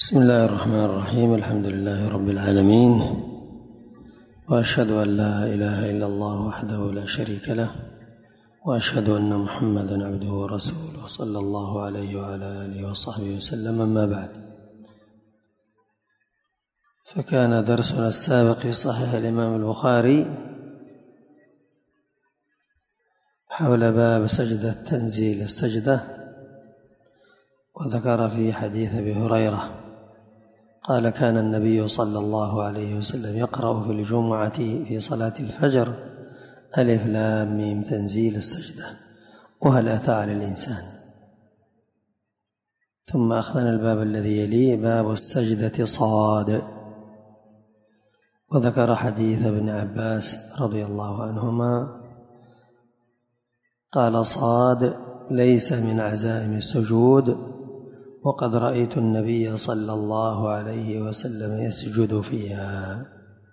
بسم الله الرحمن الرحيم. الحمد لله رب العالمين، وأشهد أن لا إله إلا الله وحده لا شريك له، وأشهد أن محمدًا عبده ورسوله صلى الله عليه وعلى آله وصحبه وسلم. أما بعد، فكان درسنا السابق في صحيح الإمام البخاري حول باب سجدة تنزيل السجدة، وذكر في حديث أبي هريرة قال: كان النبي صلى الله عليه وسلم يقرأ في الجمعة في صلاة الفجر: ألف لام ميم تنزيل السجدة، وهل أتى على الإنسان. ثم أخذنا الباب الذي يليه باب السجدة صاد، وذكر حديث ابن عباس رضي الله عنهما قال: صاد ليس من عزائم السجود، وقد رأيت النبي صلى الله عليه وسلم يسجد فيها.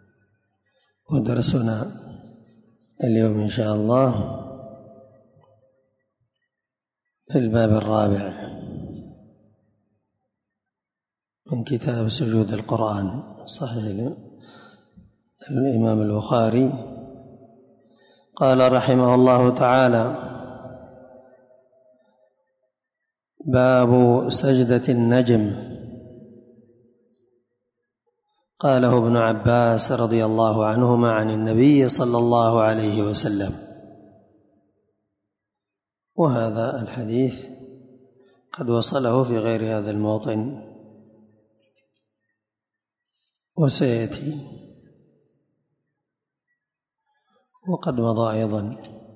ودرسنا اليوم إن شاء الله في الباب الرابع من كتاب سجود القرآن، صحيح الإمام البخاري. قال رحمه الله تعالى: باب سجدة النجم. قاله ابن عباس رضي الله عنهما عن النبي صلى الله عليه وسلم، وهذا الحديث قد وصله في غير هذا الموطن وسيأتي، وقد مضى أيضا.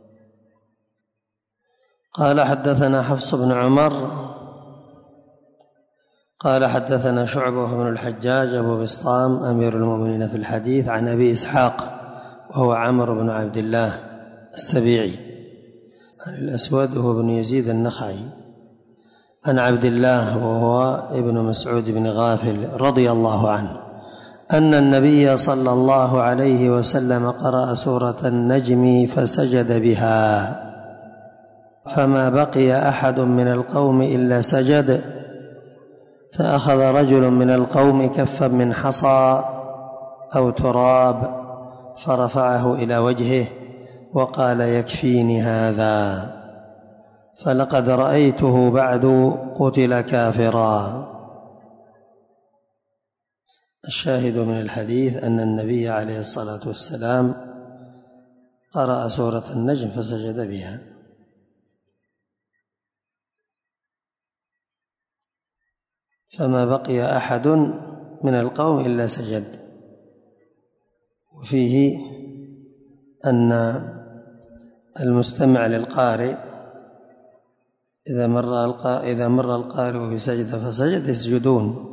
قال: حدثنا حفص بن عمر قال: حدثنا شعبة بن الحجاج أبو بسطام أمير المؤمنين في الحديث عن أبي إسحاق وهو عمرو بن عبد الله السبيعي عن الأسود وهو بن يزيد النخعي عن عبد الله وهو ابن مسعود بن غافل رضي الله عنه أن النبي صلى الله عليه وسلم قرأ سورة النجم فسجد بها، فما بقي أحد من القوم إلا سجد، فأخذ رجل من القوم كفا من حصى أو تراب فرفعه إلى وجهه وقال: يكفيني هذا، فلقد رأيته بعد قتل كافرا. الشاهد من الحديث أن النبي عليه الصلاة والسلام قرأ سورة النجم فسجد بها، فما بقي أحد من القوم إلا سجد. وفيه أن المستمع للقارئ إذا مر القارئ بسجدة فسجد يسجدون.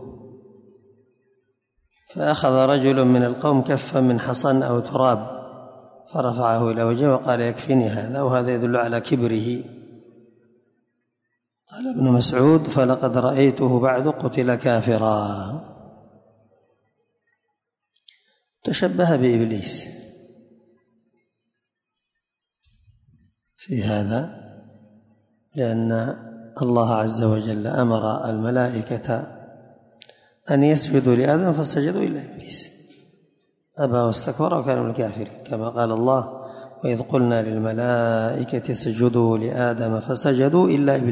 فأخذ رجل من القوم كفا من حصى أو تراب فرفعه إلى وجهه وقال: يكفيني هذا، وهذا يدل على كبره. قال ابن مسعود: فلقد رأيته بعد قتل كافرا. تشبه بإبليس في هذا، لأن الله عز وجل أمر الملائكة أن يسجدوا لآدم فسجدوا إلا إبليس أبى واستكبر وكان من الكافرين، كما قال الله: وإذ قلنا للملائكة اسجدوا لآدم فسجدوا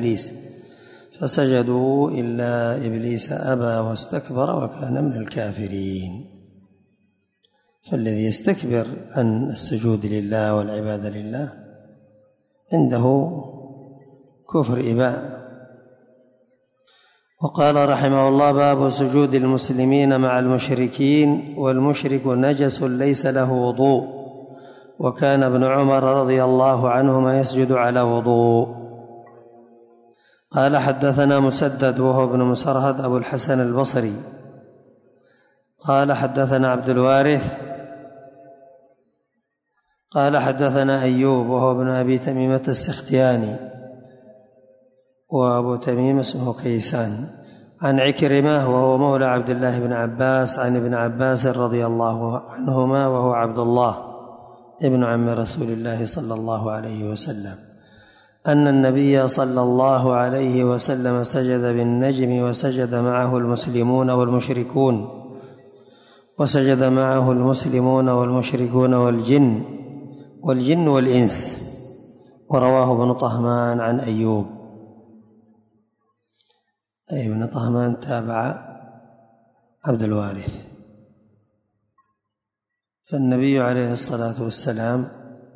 إلا إبليس أبى واستكبر وكان من الكافرين. فالذي يستكبر عن السجود لله والعبادة لله عنده كفر إباء. وقال رحمه الله: باب سجود المسلمين مع المشركين، والمشرك نجس ليس له وضوء، وكان ابن عمر رضي الله عنهما يسجد على وضوء. قال: حدثنا مسدد وهو ابن مسرهد أبو الحسن البصري قال: حدثنا عبد الوارث قال: حدثنا أيوب وهو ابن أبي تميمة السختياني، وأبو تميم اسمه كيسان، عن عكرمة وهو مولى عبد الله بن عباس عن ابن عباس رضي الله عنهما وهو عبد الله ابن عم رسول الله صلى الله عليه وسلم أن النبي صلى الله عليه وسلم سجد بالنجم وسجد معه المسلمون والمشركون، وسجد معه المسلمون والمشركون والجن والإنس. ورواه ابن طهمان عن أيوب، أي ابن طهمان تابع عبد الوارث. فالنبي عليه الصلاة والسلام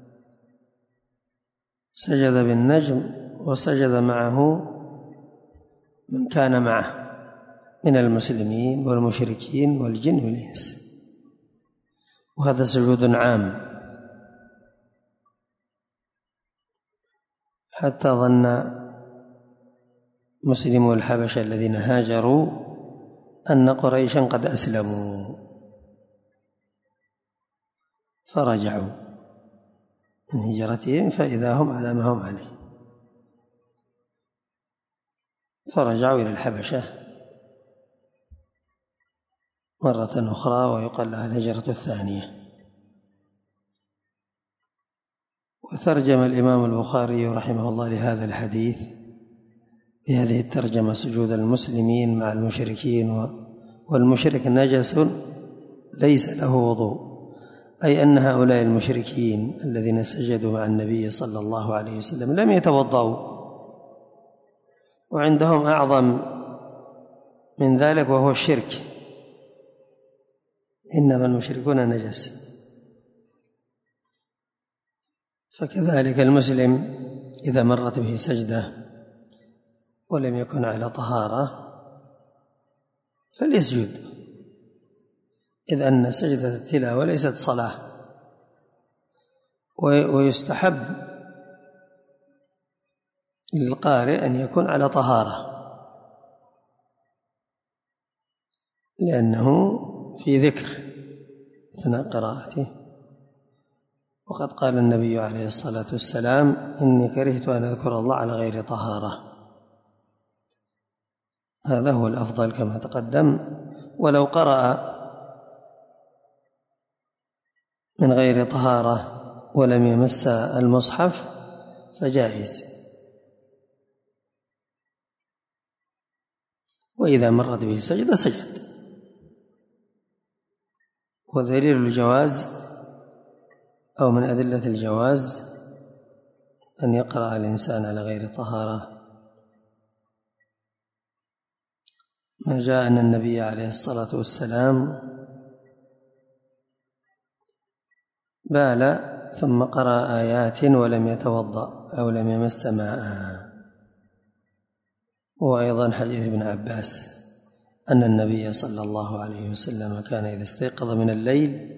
سجد بالنجم وسجد معه من كان معه من المسلمين والمشركين والجن والإنس، وهذا سجود عام، حتى ظن مسلمو الحبشة الذين هاجروا أن قريشا قد أسلموا فرجعوا من هجرتهم فإذا هم على ما هم عليه، فرجعوا إلى الحبشة مرة أخرى، ويقال لها الهجرة الثانية. وترجم الإمام البخاري رحمه الله لهذا الحديث بهذه الترجمة: سجود المسلمين مع المشركين، والمشرك نجس ليس له وضوء، أي أن هؤلاء المشركين الذين سجدوا مع النبي صلى الله عليه وسلم لم يتوضأوا، وعندهم أعظم من ذلك وهو الشرك، إنما المشركون نجس. فكذلك المسلم إذا مرت به سجدة ولم يكن على طهارة فليسجد، إذ أن سجدة التلاوة ليست صلاة. ويستحب للقارئ أن يكون على طهارة، لأنه في ذكر أثناء قراءته. وقد قال النبي عليه الصلاة والسلام: إني كرهت أن أذكر الله على غير طهارة. هذا هو الأفضل كما تقدم. ولو قرأ من غير طهارة ولم يمس المصحف فجائز، وإذا مرت به سجدة سجد. ودليل الجواز أو من أدلة الجواز أن يقرأ الإنسان على غير طهارة ما جاء أن النبي عليه الصلاة والسلام بال ثم قرأ آيات ولم يتوضأ أو لم يمس ماء. وأيضا حديث ابن عباس أن النبي صلى الله عليه وسلم كان إذا استيقظ من الليل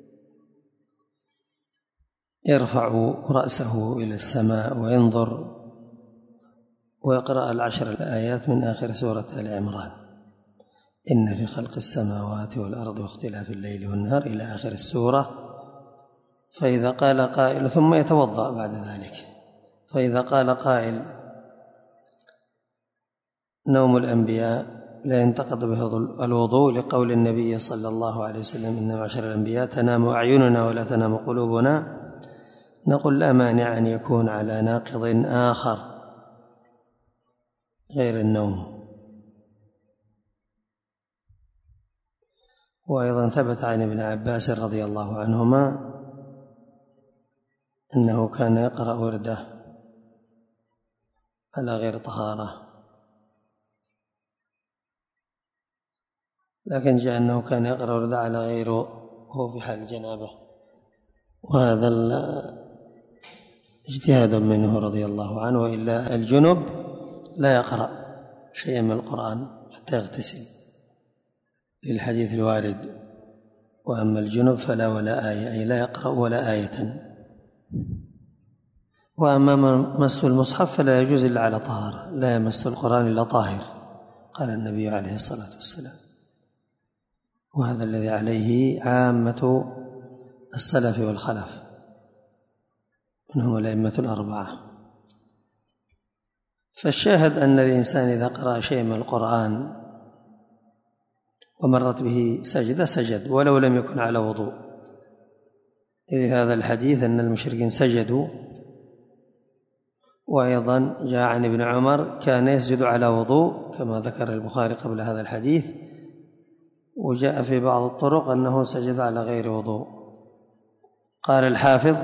يرفع رأسه إلى السماء وينظر ويقرأ 10 الآيات من آخر سورة آل عمران: إن في خلق السماوات والأرض واختلاف الليل والنهار إلى آخر السورة. فإذا قال قائل، ثم يتوضأ بعد ذلك، فإذا قال قائل: نوم الأنبياء لا ينتقض به الوضوء لقول النبي صلى الله عليه وسلم: إن معشر الأنبياء تنام أعيننا ولا تنام قلوبنا، نقول: لا مانع أن يكون على ناقض آخر غير النوم. وأيضا ثبت عن ابن عباس رضي الله عنهما أنه كان يقرأ ورده على غير طهارة، لكن جاء أنه كان يقرأ ورده على غيره وهو في حال الجنابة، وهذا اجتهاد منه رضي الله عنه. وإلا الجنب لا يقرأ شيئا من القرآن حتى يغتسل، للحديث الوارد: وأما الجنب فلا ولا آية، أي لا يقرأ ولا آية. وأما مس المصحف فلا يجوز إلا على طهارة، لا يمس القرآن إلا طاهر، قال النبي عليه الصلاة والسلام. وهذا الذي عليه عامة السلف والخلف، منهم الأئمة الأربعة. فالشاهد أن الإنسان إذا قرأ شيء من القرآن ومرت به سجدة سجد ولو لم يكن على وضوء، لهذا الحديث أن المشركين سجدوا وأيضا جاء عن ابن عمر كان يسجد على وضوء كما ذكر البخاري قبل هذا الحديث، وجاء في بعض الطرق أنه سجد على غير وضوء. قال الحافظ: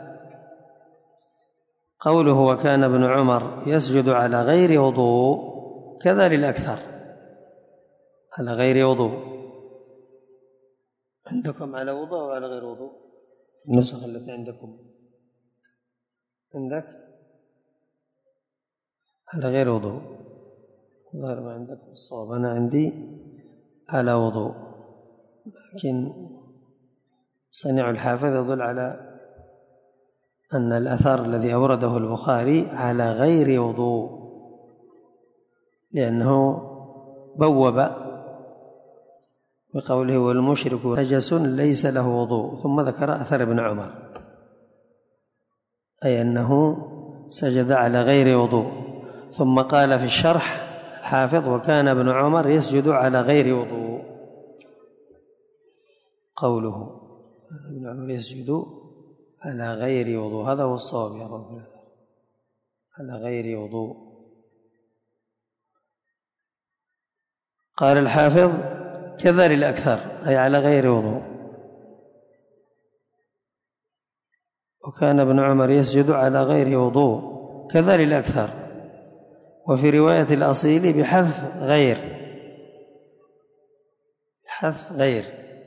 قوله وكان ابن عمر يسجد على غير وضوء كذا للأكثر، على غير وضوء. عندكم على وضوء أو على غير وضوء؟ النسخ التي عندكم عندك على غير وضوء، ظهر ما عندكم الصواب. أنا عندي على وضوء، لكن صنيع الحافظ يدل على أن الأثر الذي أورده البخاري على غير وضوء، لأنه بوب بقوله والمشرك نجس ليس له وضوء، ثم ذكر أثر ابن عمر، أي أنه سجد على غير وضوء. ثم قال في الشرح الحافظ: وكان ابن عمر يسجد على غير وضوء. قوله ابن عمر يسجد على غير وضوء هذا هو الصواب يا رب، على غير وضوء. قال الحافظ: كذا للأكثر، أي على غير وضوء. وكان ابن عمر يسجد على غير وضوء كذا للأكثر. وفي رواية الأصيل بحذف غير، بحذف غير،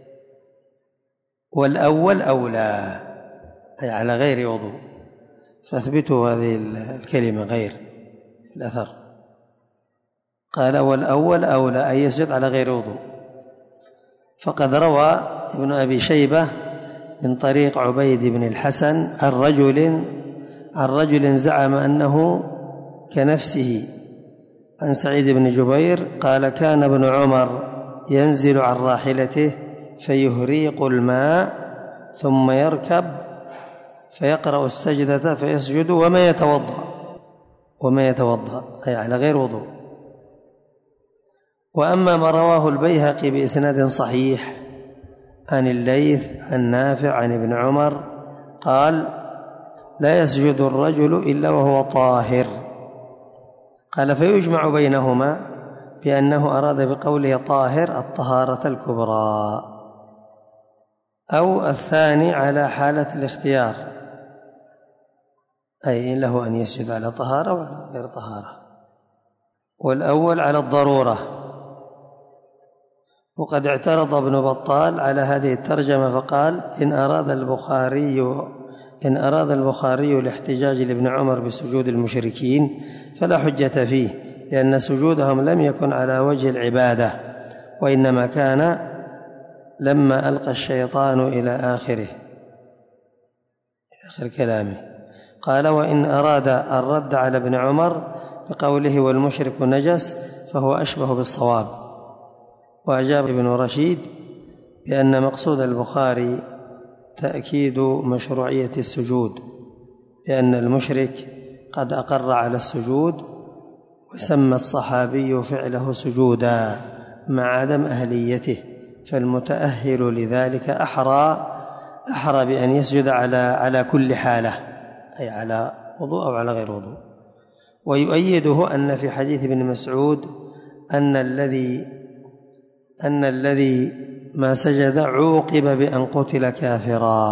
والأول أولى، أي على غير وضوء. فاثبتوا هذه الكلمة غير في الأثر. قال والأول أولى، أي يسجد على غير وضوء. فقد روى ابن أبي شيبة من طريق عبيد بن الحسن عن رجل زعم أنه كنفسه عن سعيد بن جبير قال: كان ابن عمر ينزل عن راحلته فيهريق الماء ثم يركب فيقرأ السجدة فيسجد وما يتوضأ، أي على غير وضوء. وأما ما رواه البيهقي بإسناد صحيح عن الليث عن نافع عن ابن عمر قال: لا يسجد الرجل إلا وهو طاهر. قال: فيجمع بينهما بأنه أراد بقوله طاهر الطهارة الكبرى، أو الثاني على حالة الاختيار، أي إن له أن يسجد على طهارة وعلى غير طهارة، والأول على الضرورة. وقد اعترض ابن بطال على هذه الترجمة فقال: إن أراد البخاري الاحتجاج لابن عمر بسجود المشركين فلا حجة فيه، لأن سجودهم لم يكن على وجه العبادة، وإنما كان لما ألقى الشيطان إلى آخر كلامه. قال: وإن أراد الرد على ابن عمر بقوله والمشرك نجس فهو أشبه بالصواب. وأجاب ابن رشيد بأن مقصود البخاري تأكيد مشروعية السجود، لأن المشرك قد أقر على السجود وسمى الصحابي فعله سجودا مع عدم أهليته، فالمتأهل لذلك أحرى بأن يسجد على كل حالة، أي على وضوء أو على غير وضوء. ويؤيده أن في حديث ابن مسعود أن الذي ما سجد عوقب بأن قتل كافرا،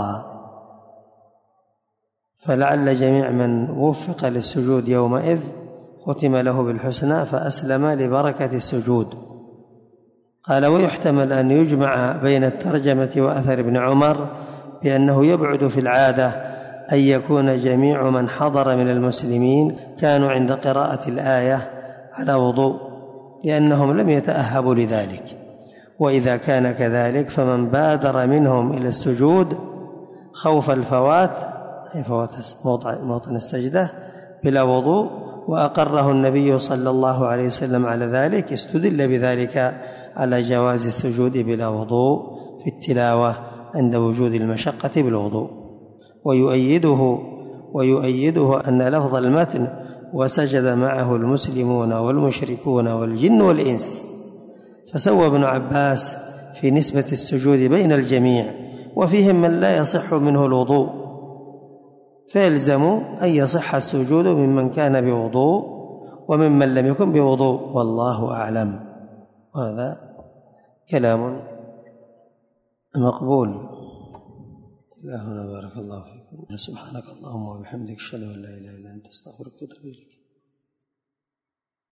فلعل جميع من وفق للسجود يومئذ ختم له بالحسنى فأسلم لبركة السجود. قال: ويحتمل أن يجمع بين الترجمة وأثر ابن عمر بأنه يبعد في العادة أن يكون جميع من حضر من المسلمين كانوا عند قراءة الآية على وضوء، لأنهم لم يتأهبوا لذلك. وإذا كان كذلك فمن بادر منهم إلى السجود خوف الفوات، أي فوات موطن السجدة بلا وضوء، وأقره النبي صلى الله عليه وسلم على ذلك، استدل بذلك على جواز السجود بلا وضوء في التلاوة عند وجود المشقة بالوضوء. ويؤيده أن لفظ المتن وسجد معه المسلمون والمشركون والجن والإنس، فسوى ابن عباس في نسبة السجود بين الجميع، وفيهم من لا يصح منه الوضوء فيلزم أن يصح السجود ممن كان بوضوء وممن لم يكن بوضوء، والله أعلم. وهذا كلام مقبول. إلى هنا بارك الله فيكم. سبحانك اللهم وبحمدك أشهد أن لا إله إلا أنت أستغفرك وأتوب إليك.